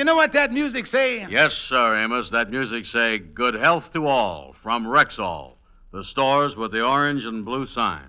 know what that music say? Yes, sir, Amos. That music say, good health to all, from Rexall, the stores with the orange and blue sign.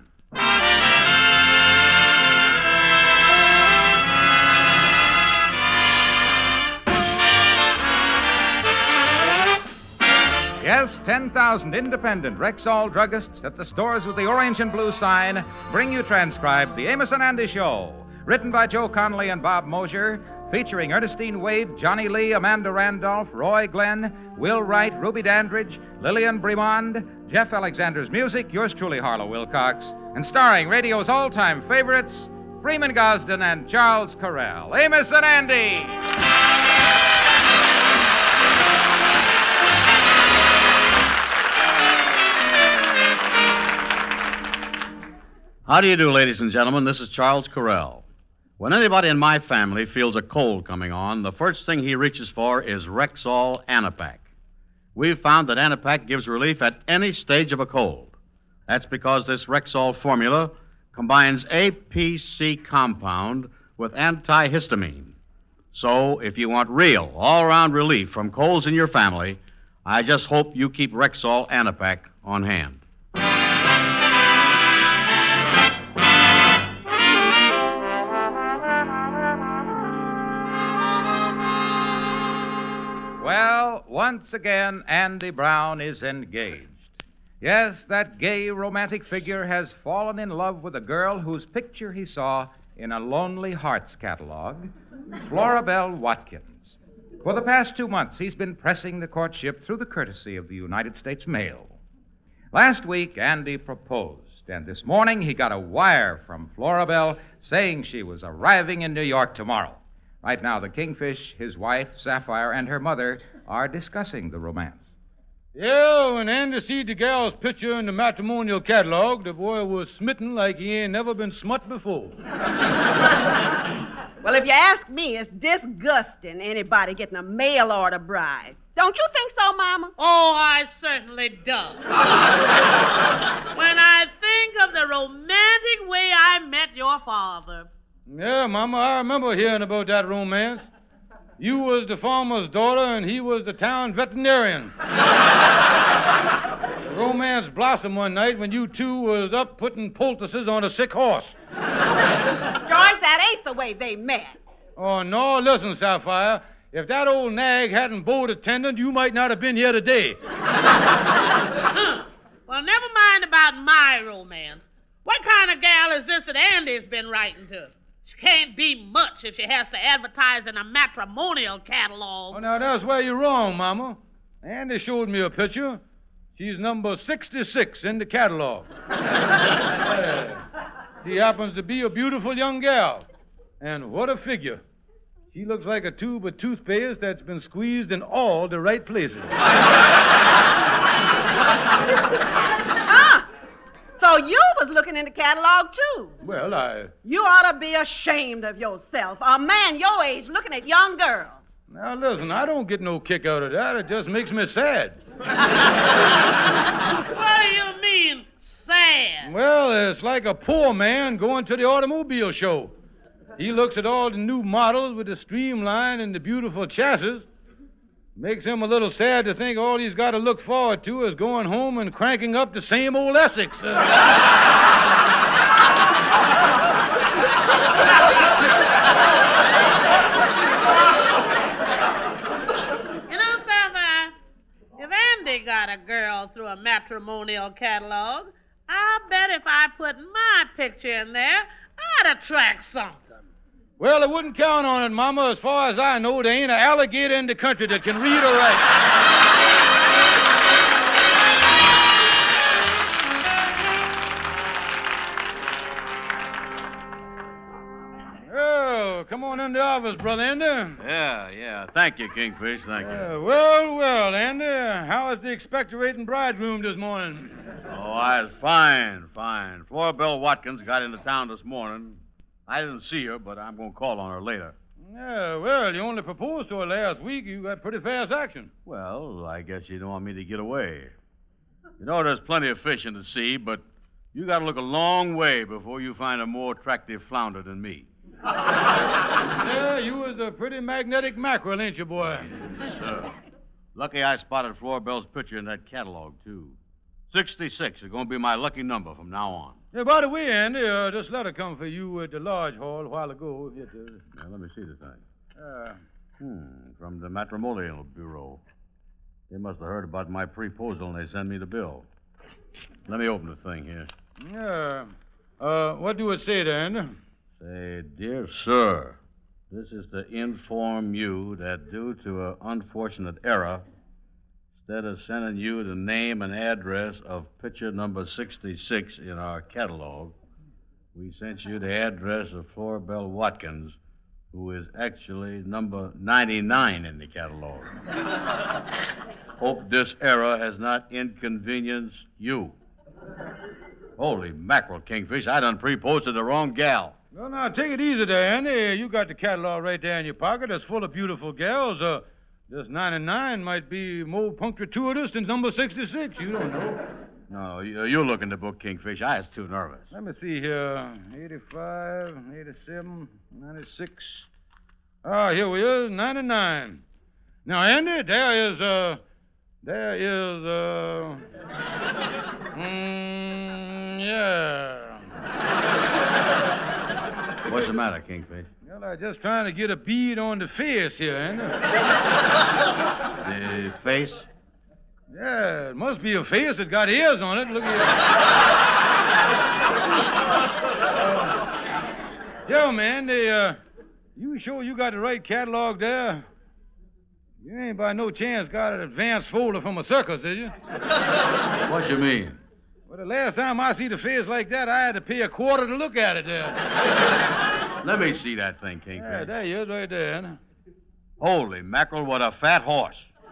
Yes, 10,000 independent Rexall druggists at the stores with the orange and blue sign bring you transcribed The Amos and Andy Show, written by Joe Connolly and Bob Mosier, featuring Ernestine Wade, Johnny Lee, Amanda Randolph, Roy Glenn, Will Wright, Ruby Dandridge, Lillian Bremond, Jeff Alexander's music, yours truly, Harlow Wilcox, and starring radio's all-time favorites, Freeman Gosden and Charles Correll. Amos and Andy! How do you do, ladies and gentlemen? This is Charles Correll. When anybody in my family feels a cold coming on, the first thing he reaches for is Rexall Anapac. We've found that Anapac gives relief at any stage of a cold. That's because this Rexall formula combines APC compound with antihistamine. So, if you want real, all-around relief from colds in your family, I just hope you keep Rexall Anapac on hand. Well, once again, Andy Brown is engaged. Yes, that gay, romantic figure has fallen in love with a girl whose picture he saw in a Lonely Hearts catalog, Florabelle Watkins. For the past 2 months, he's been pressing the courtship through the courtesy of the United States Mail. Last week, Andy proposed, and this morning he got a wire from Florabelle saying she was arriving in New York tomorrow. Right now, the Kingfish, his wife, Sapphire, and her mother are discussing the romance. Yeah, when Andy see the gal's picture in the matrimonial catalog, the boy was smitten like he ain't never been smut before. Well, if you ask me, it's disgusting anybody getting a mail-order bride. Don't you think so, Mama? Oh, I certainly do. When I think of the romantic way I met your father. Yeah, Mama, I remember hearing about that romance. You was the farmer's daughter, and he was the town veterinarian. The romance blossomed one night when you two was up putting poultices on a sick horse. George, that ain't the way they met. Oh, no, listen, Sapphire. If that old nag hadn't bowed attendant, you might not have been here today. Well, never mind about my romance. What kind of gal is this that Andy's been writing to? She can't be much if she has to advertise in a matrimonial catalog. Oh, now, that's where you're wrong, Mama. Andy showed me a picture. She's number 66 in the catalog. Yeah. She happens to be a beautiful young gal. And what a figure. She looks like a tube of toothpaste that's been squeezed in all the right places. So you was looking in the catalog, too. Well, You ought to be ashamed of yourself. A man your age looking at young girls. Now, listen, I don't get no kick out of that. It just makes me sad. What do you mean, sad? Well, it's like a poor man going to the automobile show. He looks at all the new models with the streamline and the beautiful chassis. Makes him a little sad to think all he's got to look forward to is going home and cranking up the same old Essex. You know, Sapphire, if Andy got a girl through a matrimonial catalog, I bet if I put my picture in there, I'd attract something. Well, I wouldn't count on it, Mama. As far as I know, there ain't an alligator in the country that can read or write. Oh, come on in the office, Brother Andy. Yeah. Thank you, Kingfish. Thank you. Well, Andy, how is the expectorating bridegroom this morning? Oh, I was fine. Florabelle Watkins got into town this morning. I didn't see her, but I'm going to call on her later. Yeah, well, you only proposed to her last week. You got pretty fast action. Well, I guess you don't want me to get away. You know, there's plenty of fish in the sea, but you got to look a long way before you find a more attractive flounder than me. Yeah, you was a pretty magnetic mackerel, ain't you, boy? Sir. Lucky I spotted Florbell's picture in that catalog, too. 66 is going to be my lucky number from now on. Yeah, by the way, Andy, this letter come for you at the Lodge Hall a while ago. Now, let me see the thing. From the Matrimonial Bureau. They must have heard about my proposal and they send me the bill. Let me open the thing here. Yeah. What do it say there, Andy? Say, dear sir, this is to inform you that due to an unfortunate error, instead of sending you the name and address of picture number 66 in our catalog, we sent you the address of Florbell Watkins, who is actually number 99 in the catalog. Hope this error has not inconvenienced you. Holy mackerel, Kingfish, I done proposed to the wrong gal. Well, now, take it easy there, Andy. You got the catalog right there in your pocket. It's full of beautiful gals. This 99 might be more punctuitous than number 66. You don't know. No, you look in the book, Kingfish. I was too nervous. Let me see here. 85, 87, 96. Ah, here we is, 99. Now, Andy, yeah. What's the matter, Kingfish? Well, I'm just trying to get a bead on the face here, Andy. The face? Yeah, it must be a face that got ears on it. Look at you. Tell me, Andy, you sure you got the right catalog there? You ain't by no chance got an advance folder from a circus, did you? What you mean? Well, the last time I see the face like that, I had to pay a quarter to look at it there. Let me see that thing, Kingfish. Yeah, there he is right there, Andy. Holy mackerel, what a fat horse.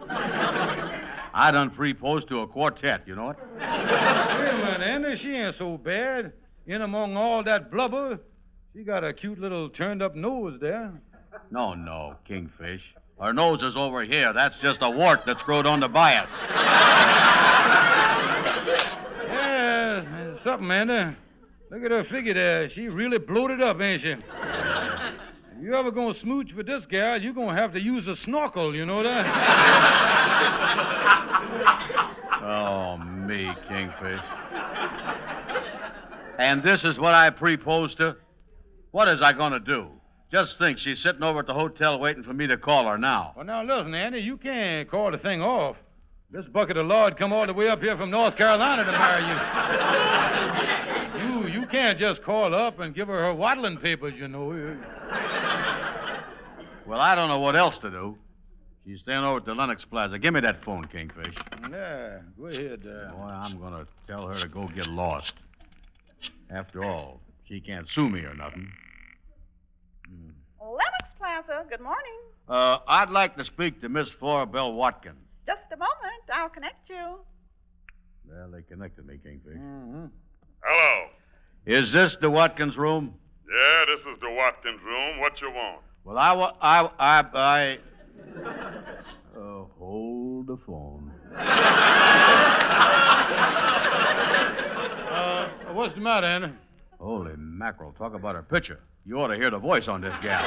I done proposed to a quartet, you know it? Wait a minute, Andy. She ain't so bad. In among all that blubber, she got a cute little turned-up nose there. No, Kingfish. Her nose is over here. That's just a wart that's growed on the bias. Yeah, something, Andy. Look at her figure there. She really bloated up, ain't she? If you ever gonna smooch with this gal, you're gonna have to use a snorkel, you know that? Oh, me, Kingfish. And this is what I proposed to? What is I gonna do? Just think, she's sitting over at the hotel waiting for me to call her now. Well, now, listen, Andy, you can't call the thing off. This bucket of lard come all the way up here from North Carolina to marry you. You can't just call up and give her waddling papers, you know. Well, I don't know what else to do. She's staying over at the Lenox Plaza. Give me that phone, Kingfish. Yeah, go ahead. Boy, I'm going to tell her to go get lost. After all, she can't sue me or nothing. Lenox Plaza, good morning. I'd like to speak to Miss Florbell Watkins. Just a moment. I'll connect you. Well, they connected me, Kingfish. Mm-hmm. Hello. Is this the Watkins room? Yeah, this is the Watkins room. What you want? Well, hold the phone. What's the matter, Andy? Holy mackerel, talk about her picture. You ought to hear the voice on this gal.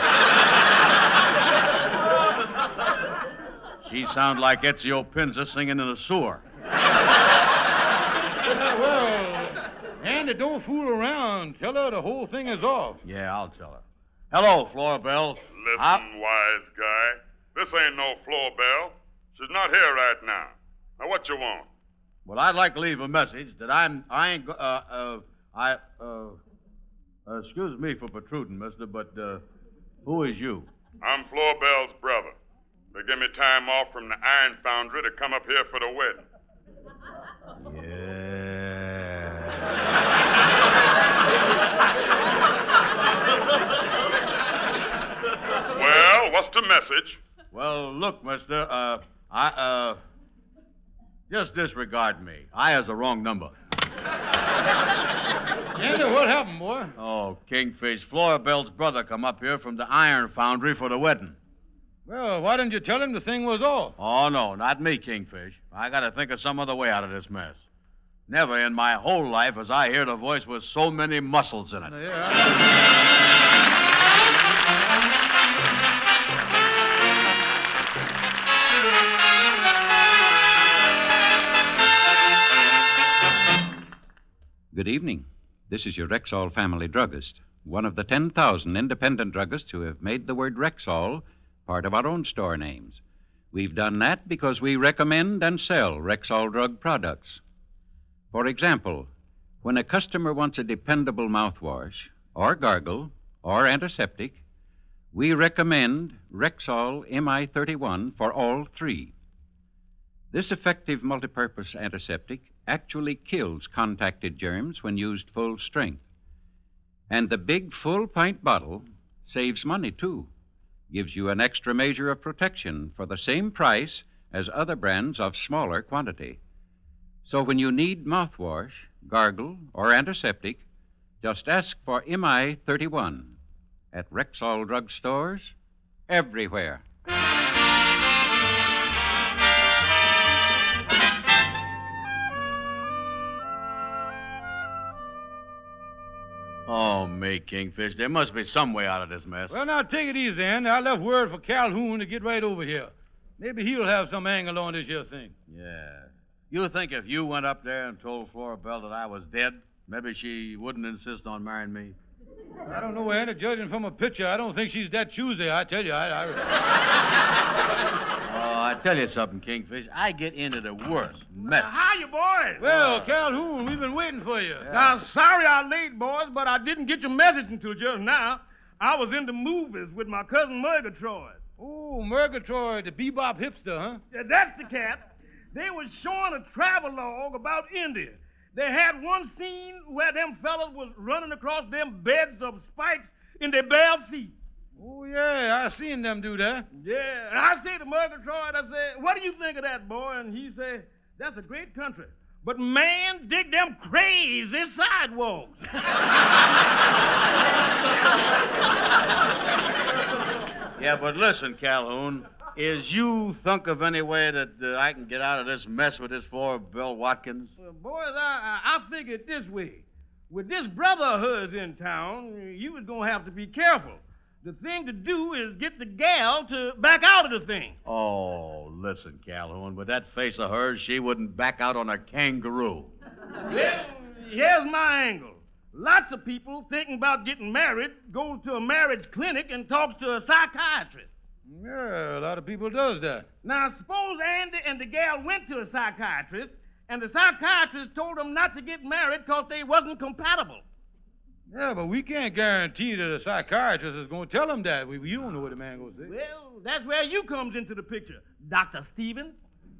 She sounds like Ezio Pinza singing in a sewer. Well, Andy, don't fool around. Tell her the whole thing is off. Yeah, I'll tell her. Hello, Florbell. Listen, wise guy. This ain't no Florbell. She's not here right now. Now, what you want? Well, I'd like to leave a message that excuse me for protruding, mister, but, who is you? I'm Florbell's brother. They give me time off from the iron foundry to come up here for the wedding. Well, what's the message? Well, look, mister, just disregard me. I has the wrong number. Andy, what happened, boy? Oh, Kingfish, Florbell's brother come up here from the iron foundry for the wedding. Well, why didn't you tell him the thing was off? Oh, no, not me, Kingfish. I got to think of some other way out of this mess. Never in my whole life has I heard a voice with so many muscles in it. Yeah. Good evening. This is your Rexall family druggist, one of the 10,000 independent druggists who have made the word Rexall part of our own store names. We've done that because we recommend and sell Rexall drug products. For example, when a customer wants a dependable mouthwash, or gargle, or antiseptic, we recommend Rexall MI31 for all three. This effective multipurpose antiseptic actually kills contacted germs when used full strength. And the big full-pint bottle saves money, too. Gives you an extra measure of protection for the same price as other brands of smaller quantity. So when you need mouthwash, gargle, or antiseptic, just ask for MI31 at Rexall drug stores everywhere. Oh, me, Kingfish. There must be some way out of this mess. Well, now, take it easy, Andy. I left word for Calhoun to get right over here. Maybe he'll have some angle on this here thing. Yeah. You think if you went up there and told Flora Bell that I was dead, maybe she wouldn't insist on marrying me? I don't know, Andy. Judging from a picture, I don't think she's that choosy. I tell you, Oh, I tell you something, Kingfish. I get into the worst mess. How you, boys? Well, Calhoun, we've been waiting for you. Yeah. Now, sorry I'm late, boys, but I didn't get your message until just now. I was in the movies with my cousin Murgatroyd. Oh, Murgatroyd, the bebop hipster, huh? Yeah, that's the cat. They was showing a travelogue about India. They had one scene where them fellas was running across them beds of spikes in their bare feet. Oh, yeah, I seen them do that. Yeah, and I said to Murgatroyd, I said, what do you think of that, boy? And he said, that's a great country. But, man, dig them crazy sidewalks. Yeah, but listen, Calhoun. Is you think of any way that I can get out of this mess with this Flora Bell Watkins? Well, boys, I figured this way. With this brother of hers in town, you was going to have to be careful. The thing to do is get the gal to back out of the thing. Oh, listen, Calhoun. With that face of hers, she wouldn't back out on a kangaroo. Well, here's my angle. Lots of people thinking about getting married goes to a marriage clinic and talks to a psychiatrist. Yeah, a lot of people does that. Now, suppose Andy and the gal went to a psychiatrist, and the psychiatrist told them not to get married because they wasn't compatible. Yeah, but we can't guarantee that a psychiatrist is going to tell them that. We don't know what the man going to say. Well, that's where you comes into the picture, Dr. Stevens.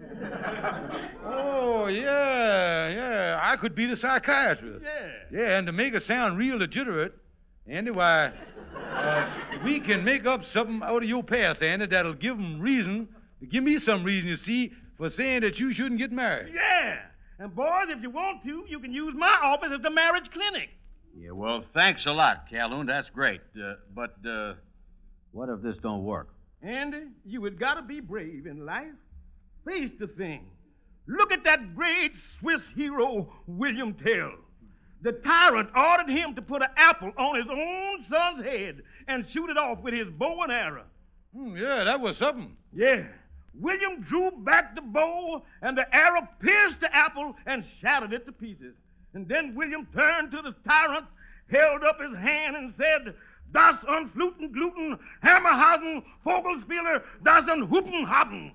Oh, yeah. I could be the psychiatrist. Yeah. Yeah, and to make it sound real legitimate, Andy, why, we can make up something out of your past, Andy, that'll give me some reason, you see, for saying that you shouldn't get married. Yeah. And, boys, if you want to, you can use my office as the marriage clinic. Yeah, well, thanks a lot, Calhoun. That's great. But what if this don't work? Andy, you had got to be brave in life. Face the thing. Look at that great Swiss hero, William Tell. The tyrant ordered him to put an apple on his own son's head and shoot it off with his bow and arrow. Yeah, that was something. Yeah. William drew back the bow, and the arrow pierced the apple and shattered it to pieces. And then William turned to the tyrant, held up his hand, and said, Das unfluten gluten, Hammerhausen, Vogelspieler, das un Huppenhaben.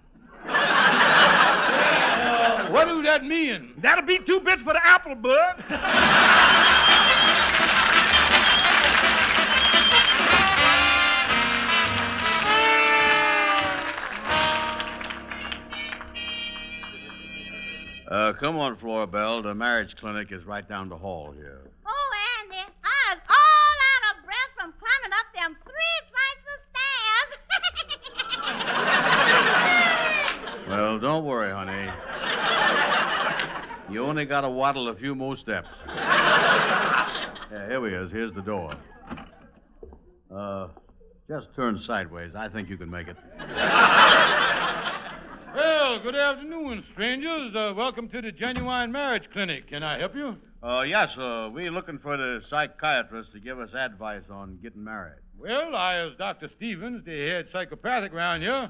What do that mean? That'll be 2 bits for the apple, bud. Come on, Flora Bell. The marriage clinic is right down the hall here. Oh, Andy, I was all out of breath from climbing up them 3 flights of stairs. Well, don't worry, honey. You only got to waddle a few more steps. Yeah, here we is. Here's the door. Just turn sideways. I think you can make it. Well, good afternoon, strangers. Welcome to the Genuine Marriage Clinic. Can I help you? Yes, we're looking for the psychiatrist to give us advice on getting married. Well, I is Dr. Stevens, the head psychopathic around here.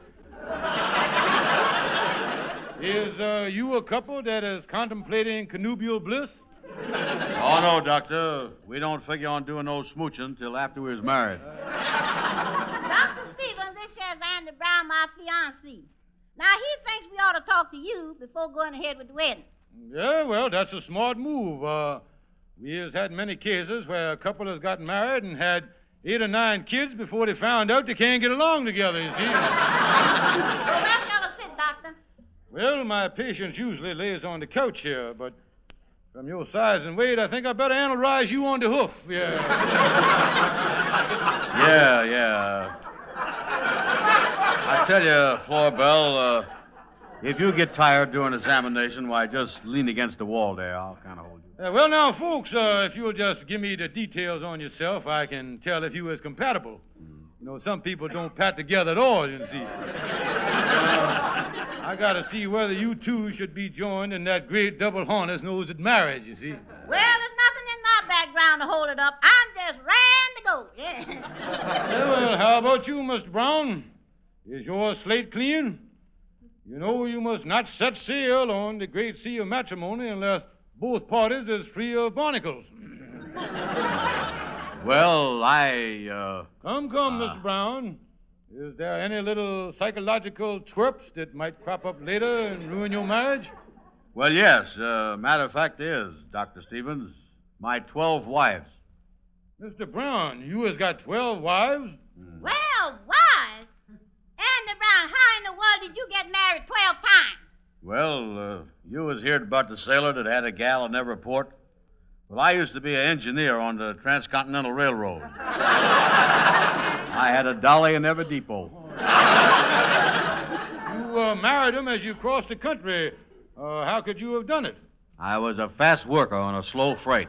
Is you a couple that is contemplating connubial bliss? Oh, no, Doctor. We don't figure on doing no smooching till after we was married. Dr. Stevens, this here's Andy Brown, my fiancé. Now, he thinks we ought to talk to you before going ahead with the wedding. Yeah, well, that's a smart move. We has had many cases where a couple has gotten married and had 8 or 9 kids before they found out they can't get along together, you see. So where shall I sit, Doctor? Well, my patients usually lays on the couch here, but from your size and weight, I think I better analyze you on the hoof. Yeah. Yeah. I tell you, Florbell, if you get tired doing examination, why, just lean against the wall there. I'll kind of hold you. Well, now, folks, if you'll just give me the details on yourself, I can tell if you is compatible. You know, some people don't pat together at all, you see. I got to see whether you two should be joined in that great double harness known as marriage, you see. Well, there's nothing in my background to hold it up. I'm just raring to go. Yeah. Well, how about you, Mr. Brown? Is your slate clean? You know you must not set sail on the great sea of matrimony unless both parties is free of barnacles. Well, Come, Mr. Brown. Is there any little psychological twerps that might crop up later and ruin your marriage? Well, yes. Matter of fact is, Dr. Stevens, my 12 wives. Mr. Brown, you has got 12 wives? Well, wives? Andy Brown, how in the world did you get married 12 times? Well, you was heard about the sailor that had a gal in every port. Well, I used to be an engineer on the Transcontinental Railroad. I had a dolly in every depot. You married him as you crossed the country. How could you have done it? I was a fast worker on a slow freight.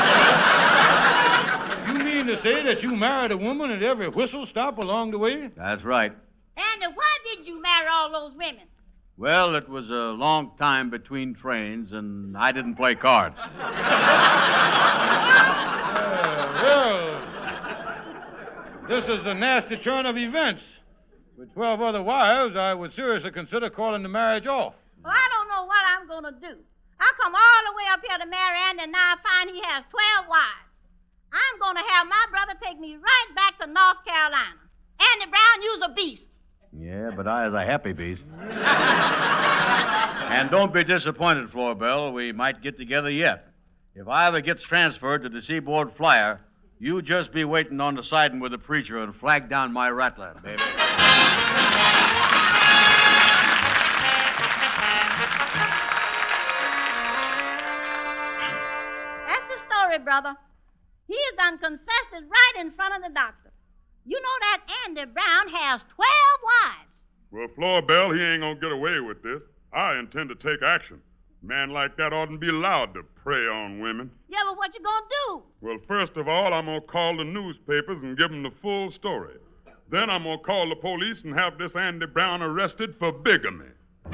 You mean to say that you married a woman at every whistle stop along the way? That's right. Andy, why did you marry all those women? Well, it was a long time between trains, and I didn't play cards. Well, this is a nasty turn of events. With 12 other wives, I would seriously consider calling the marriage off. Well, I don't know what I'm going to do. I come all the way up here to marry Andy, and now I find he has 12 wives. I'm going to have my brother take me right back to North Carolina. Andy Brown, you's a beast. Yeah, but I was a happy beast. And don't be disappointed, Florbell. We might get together yet. If I ever gets transferred to the Seaboard Flyer, you just be waiting on the siding with the preacher and flag down my rattler, baby. That's the story, brother. He has done confessed it right in front of the doctor. You know that Andy Brown has 12 wives. Well, Florbell, he ain't gonna get away with this. I intend to take action. A man like that oughtn't be allowed to prey on women. Yeah, but what you gonna do? Well, first of all, I'm gonna call the newspapers and give them the full story. Then I'm gonna call the police and have this Andy Brown arrested for bigamy.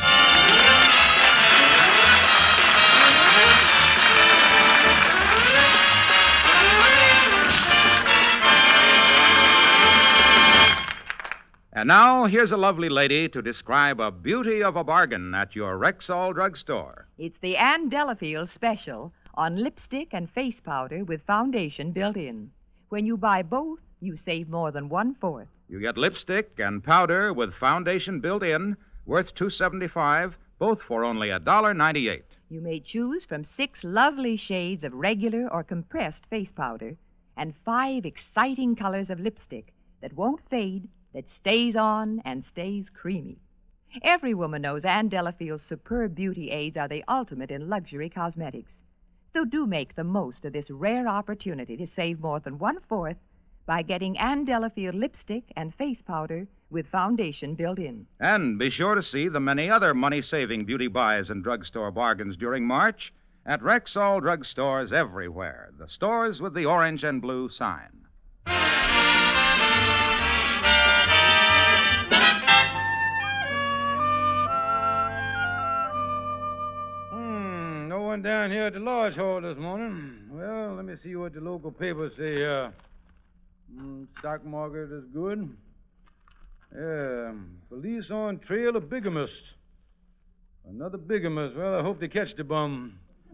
And now, here's a lovely lady to describe a beauty of a bargain at your Rexall drugstore. It's the Ann Delafield special on lipstick and face powder with foundation built in. When you buy both, you save more than 1/4. You get lipstick and powder with foundation built in, worth $2.75, both for only $1.98. You may choose from 6 lovely shades of regular or compressed face powder and 5 exciting colors of lipstick that won't fade, that stays on and stays creamy. Every woman knows Ann Delafield's superb beauty aids are the ultimate in luxury cosmetics. So do make the most of this rare opportunity to save more than 1/4 by getting Ann Delafield lipstick and face powder with foundation built in. And be sure to see the many other money-saving beauty buys and drugstore bargains during March at Rexall drugstores everywhere, the stores with the orange and blue sign. No one down here at the Lodge Hall this morning. Well, let me see what the local papers say here. Stock market is good. Yeah, police on trail of bigamist. Another bigamist. Well, I hope they catch the bum.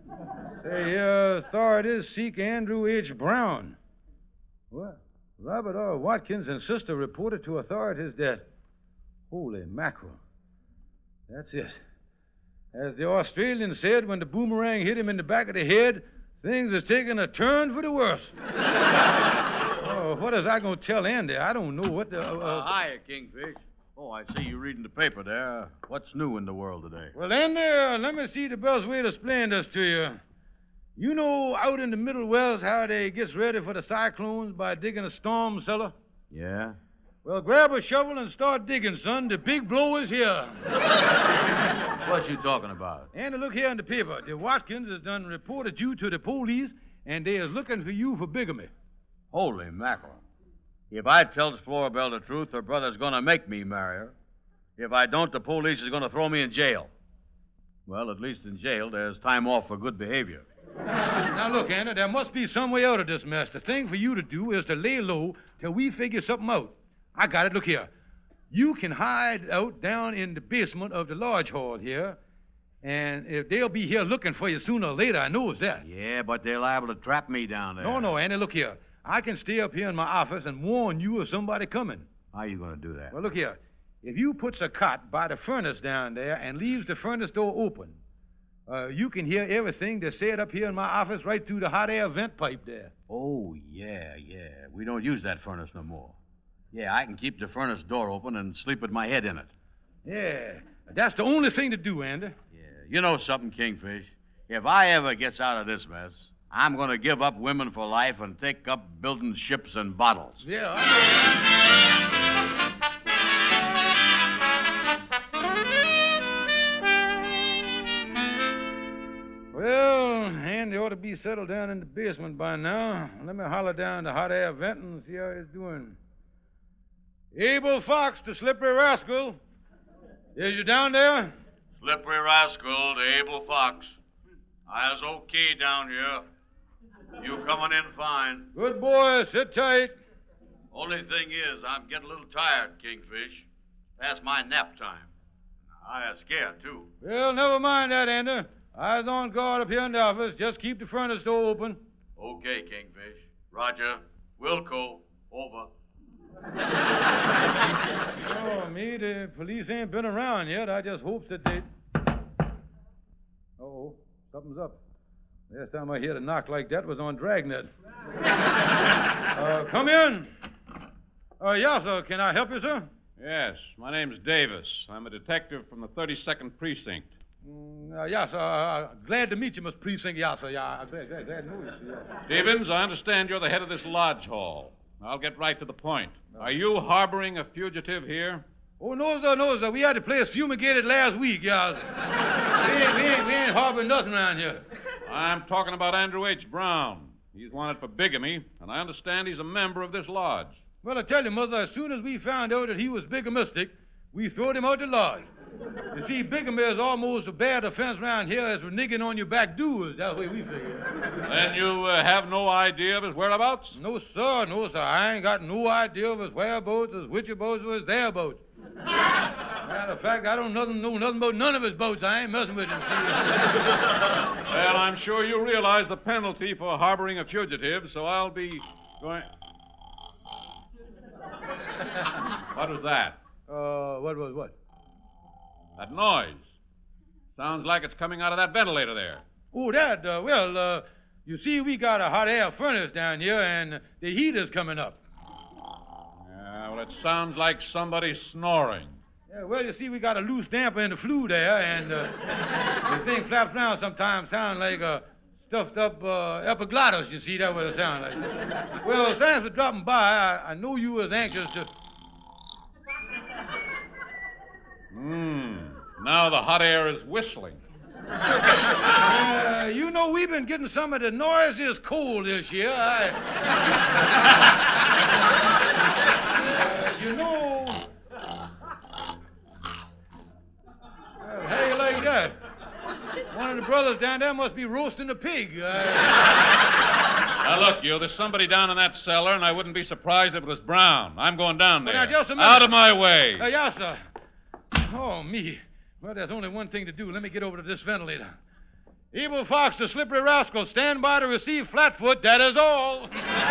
Say, authorities seek Andrew H. Brown. What? Robert R. Watkins and sister reported to authorities that... Holy mackerel. That's it. As the Australian said when the boomerang hit him in the back of the head, things is taking a turn for the worse. Oh, what is I going to tell Andy? I don't know what the... Hiya, Kingfish. Oh, I see you reading the paper there. What's new in the world today? Well, Andy, let me see the best way to explain this to you. You know out in the Middle West how they gets ready for the cyclones by digging a storm cellar? Yeah? Well, grab a shovel and start digging, son. The big blow is here. What you talking about? And look here in the paper. The Watkins has done reported you to the police, and they is looking for you for bigamy. Holy mackerel. If I tells Flora Bell the truth, her brother's going to make me marry her. If I don't, the police is going to throw me in jail. Well, at least in jail, there's time off for good behavior. Now, look, Anna, there must be some way out of this mess. The thing for you to do is to lay low till we figure something out. I got it. Look here. You can hide out down in the basement of the lodge hall here, and if they'll be here looking for you sooner or later, I knows that. Yeah, but they're liable to trap me down there. No, Andy, look here. I can stay up here in my office and warn you of somebody coming. How are you going to do that? Well, look here. If you puts a cot by the furnace down there and leaves the furnace door open, you can hear everything that's said up here in my office right through the hot air vent pipe there. Oh, yeah. We don't use that furnace no more. Yeah, I can keep the furnace door open and sleep with my head in it. Yeah, that's the only thing to do, Andy. Yeah, you know something, Kingfish? If I ever gets out of this mess, I'm going to give up women for life and take up building ships and bottles. Yeah, Well, Andy ought to be settled down in the basement by now. Let me holler down the hot air vent and see how he's doing. Abel Fox, the slippery rascal. Is you down there? Slippery rascal to Abel Fox. I was okay down here. You coming in fine. Good boy. Sit tight. Only thing is, I'm getting a little tired, Kingfish. Past my nap time. I am scared, too. Well, never mind that, Andy. I was on guard up here in the office. Just keep the furnace door open. Okay, Kingfish. Roger. Wilco. Over. Oh, me, the police ain't been around yet. I just hopes that they... Uh-oh, something's up. Last time I heard a knock like that was on Dragnet. Come in. Yes, sir. Can I help you, sir? Yes, my name's Davis. I'm a detective from the 32nd Precinct. Yes, sir. Glad to meet you, Mr. Precinct. Yes, sir. Yeah, glad to know you, sir. Stevens, I understand you're the head of this lodge hall. I'll get right to the point. Are you harboring a fugitive here? Oh, no, sir. We had the place fumigated last week, yes. we ain't harboring nothing around here. I'm talking about Andrew H. Brown. He's wanted for bigamy, and I understand he's a member of this lodge. Well, I tell you, Mother, as soon as we found out that he was bigamistic, we throwed him out the lodge. You see, bigamy is almost a bad offense around here as reneging on your back doors. That's the way we figure. Then you have no idea of his whereabouts? No, sir. I ain't got no idea of his whereabouts, his which boats, or his thereabouts. Matter of fact, I don't know nothing about none of his boats. I ain't messing with him. Well, I'm sure you realize the penalty for harboring a fugitive, so I'll be going... What was that? What was what? That noise. Sounds like it's coming out of that ventilator there. Oh, that, you see, we got a hot air furnace down here, and the heater's coming up. Yeah, well, it sounds like somebody snoring. Yeah, well, you see, we got a loose damper in the flue there, and the thing flaps around sometimes, sound like a stuffed up epiglottis, you see, that's what it sounds like. Well, thanks for dropping by. I know you was anxious to... Now the hot air is whistling. You know, we've been getting some of the noisiest cold this year. You know... how do you like that? One of the brothers down there must be roasting a pig. Now, look, there's somebody down in that cellar, and I wouldn't be surprised if it was Brown. I'm going down there. Now, just a minute. Out of my way. Yes, sir. Oh, me. Well, there's only one thing to do. Let me get over to this ventilator. Evil Fox, the slippery rascal, stand by to receive Flatfoot, that is all.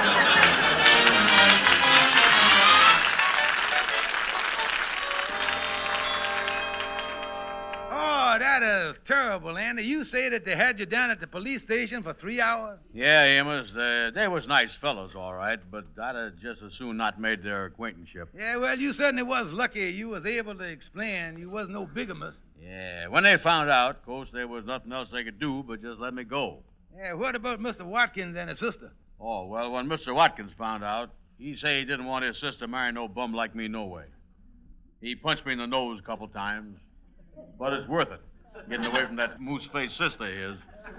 Oh, that is terrible, Andy. You say that they had you down at the police station for 3 hours? Yeah, Amos, they was nice fellows, all right, but I'd have just as soon not made their acquaintanceship. Yeah, well, you certainly was lucky you was able to explain you was no bigamist. Yeah, when they found out, of course, there was nothing else they could do but just let me go. Yeah, what about Mr. Watkins and his sister? Oh, well, when Mr. Watkins found out, he said he didn't want his sister marrying no bum like me no way. He punched me in the nose a couple times, but it's worth it, getting away from that moose-faced sister of his.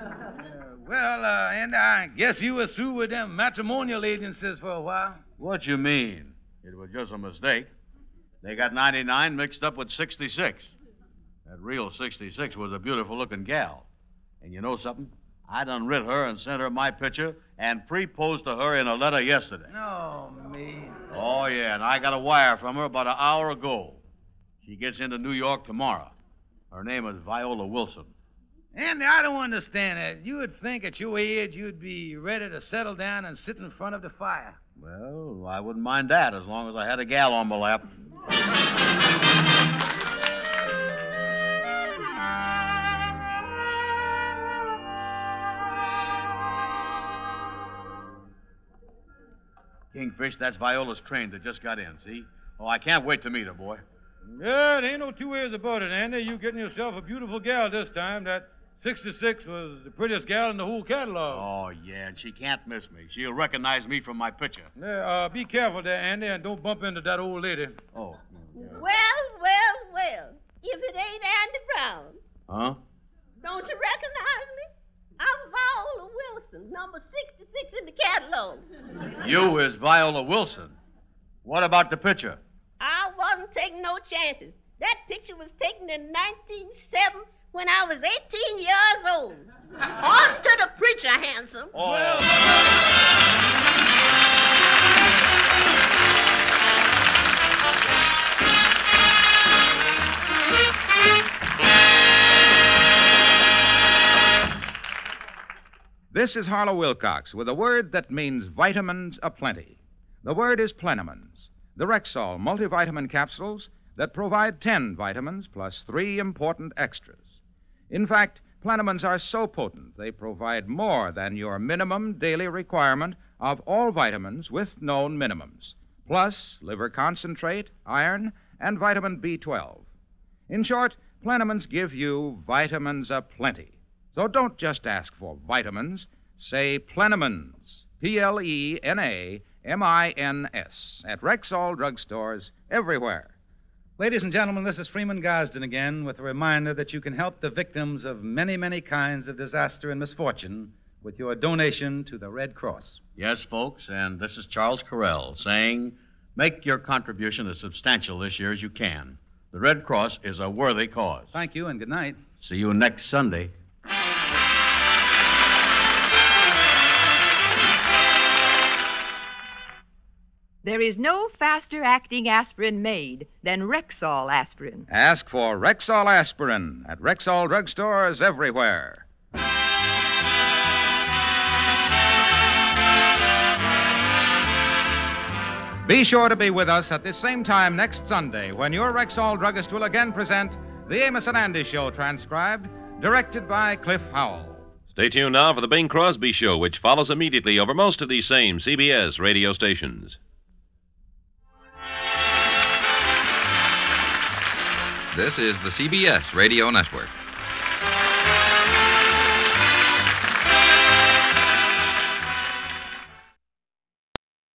And I guess you was through with them matrimonial agencies for a while. What you mean? It was just a mistake. They got 99 mixed up with 66. That real 66 was a beautiful-looking gal. And you know something? I done writ her and sent her my picture and proposed to her in a letter yesterday. No, me. Oh, yeah, and I got a wire from her about an hour ago. She gets into New York tomorrow. Her name is Viola Wilson. Andy, I don't understand that. You would think at your age you'd be ready to settle down and sit in front of the fire. Well, I wouldn't mind that as long as I had a gal on my lap. Kingfish, that's Viola's train that just got in, see? Oh, I can't wait to meet her, boy. Yeah, there ain't no two ways about it, Andy. You getting yourself a beautiful gal this time. That 66 was the prettiest gal in the whole catalog. Oh, yeah, and she can't miss me. She'll recognize me from my picture. Yeah, be careful there, Andy, and don't bump into that old lady. Oh. Well, if it ain't Andy Brown. Huh? Don't you recognize me? I'm Viola Wilson, number 66 in the catalog. You is Viola Wilson. What about the picture? I wasn't taking no chances. That picture was taken in 1907 when I was 18 years old. On to the preacher, handsome. This is Harlow Wilcox with a word that means vitamins aplenty. The word is Plenamins, the Rexall multivitamin capsules that provide 10 vitamins plus 3 important extras. In fact, Plenamins are so potent they provide more than your minimum daily requirement of all vitamins with known minimums, plus liver concentrate, iron, and vitamin B12. In short, Plenamins give you vitamins aplenty. So don't just ask for vitamins. Say Plenamins, Plenamins, at Rexall drugstores everywhere. Ladies and gentlemen, this is Freeman Gosden again with a reminder that you can help the victims of many, many kinds of disaster and misfortune with your donation to the Red Cross. Yes, folks, and this is Charles Correll saying, make your contribution as substantial this year as you can. The Red Cross is a worthy cause. Thank you and good night. See you next Sunday. There is no faster-acting aspirin made than Rexall aspirin. Ask for Rexall aspirin at Rexall drugstores everywhere. Be sure to be with us at this same time next Sunday when your Rexall druggist will again present The Amos and Andy Show, transcribed, directed by Cliff Howell. Stay tuned now for The Bing Crosby Show, which follows immediately over most of these same CBS radio stations. This is the CBS Radio Network.